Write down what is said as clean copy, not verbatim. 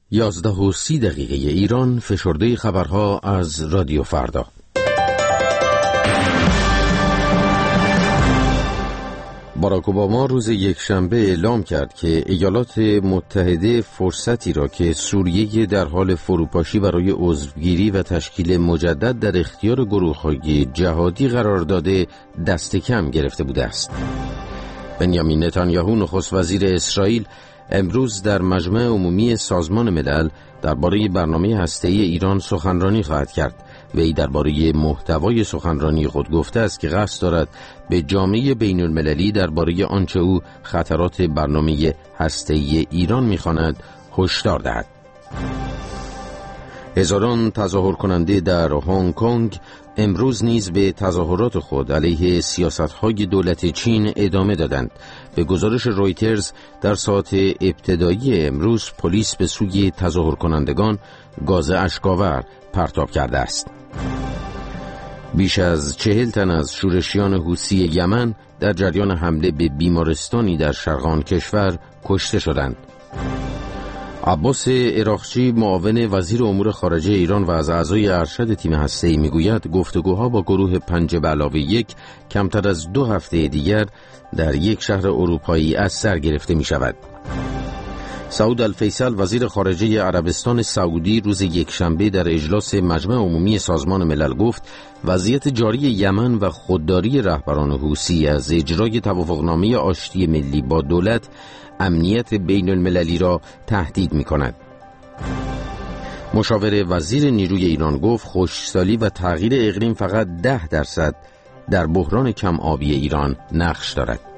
11:30 ایران. فشرده خبرها از رادیو فردا. باراک اوباما روز یکشنبه اعلام کرد که ایالات متحده فرصتی را که سوریه در حال فروپاشی برای عضوگیری و تشکیل مجدد در اختیار گروه‌های جهادی قرار داده دست کم گرفته بوده است. بنیامین نتانیاهو نخست وزیر اسرائیل امروز در مجمع عمومی سازمان ملل درباره برنامه هسته‌ای ایران سخنرانی خواهد کرد. وی درباره محتوای سخنرانی خود گفته است که قصد دارد به جامعه بین المللی درباره آنچه او خطرات برنامه هسته‌ای ایران می‌خواند هشدار دهد. هزاران تظاهر کننده در هنگ کنگ امروز نیز به تظاهرات خود علیه سیاست‌های دولت چین ادامه دادند. به گزارش رویترز در ساعات ابتدایی امروز پلیس به سوی تظاهر کنندگان گاز اشک‌آور پرتاب کرده است. بیش از 40 تن از شورشیان حوثی یمن در جریان حمله به بیمارستانی در شرق آن کشور کشته شدند. عباس عراقچی معاون وزیر امور خارجه ایران و از اعضای ارشد تیم هسته‌ای میگوید گفتگوها با گروه 5+1 کمتر از 2 هفته دیگر در یک شهر اروپایی از سر گرفته می شود. سعود الفیصل وزیر خارجه عربستان سعودی روز یکشنبه در اجلاس مجمع عمومی سازمان ملل گفت وضعیت جاری یمن و خودداری رهبران حوثی از اجرای توافقنامه آشتی ملی با دولت امنیت بین المللی را تهدید می کند. مشاور وزیر نیروی ایران گفت خشکسالی و تغییر اقلیم فقط 10% در بحران کم آبی ایران نقش دارد.